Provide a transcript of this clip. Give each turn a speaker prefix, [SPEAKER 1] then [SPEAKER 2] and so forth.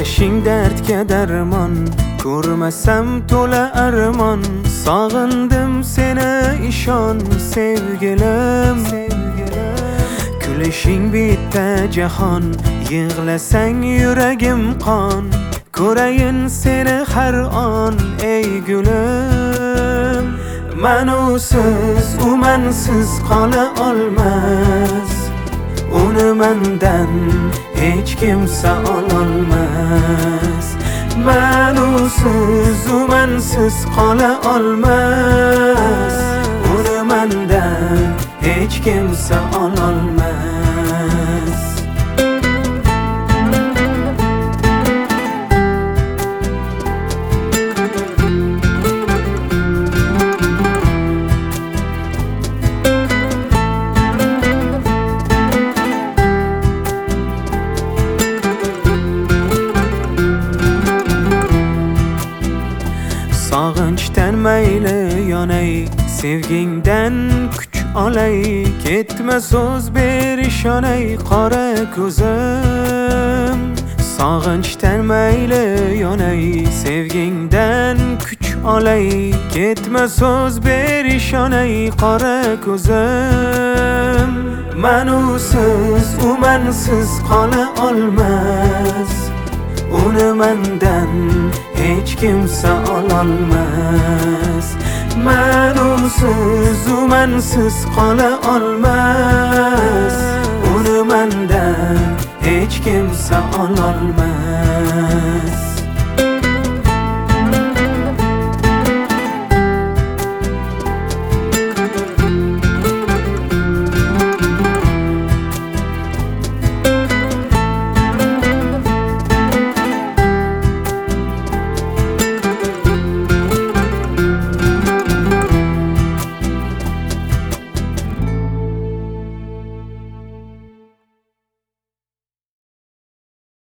[SPEAKER 1] Yashing dardga darmon, ko'rmasam to'la armon. Sog'indim seni, ishon sevgilim. Kulishing bitta jahon, yig'lasang yuragim qon. Ko'rayin seni har on ey gulim. Men usiz, u mensiz qola olmas. Uni mendan hech kimsa ololmas. Men usiz, u mensiz qola olmas. Uni mendan hech kimsa ololmas. Sog'inchdan mayli yonay, sevgingdan kuch olay. Ketma so'z ber ishonay qora ko'zim. Sog'inchdan mayli yonay, sevgingdan kuch olay. Ketma so'z ber ishonay qora ko'zim. Men usiz, u mensiz qola olmas. Uni mendan hech kimsa ololmas. Men usiz, u mensiz qola olmas. Uni mendan hech kimsa ololmas.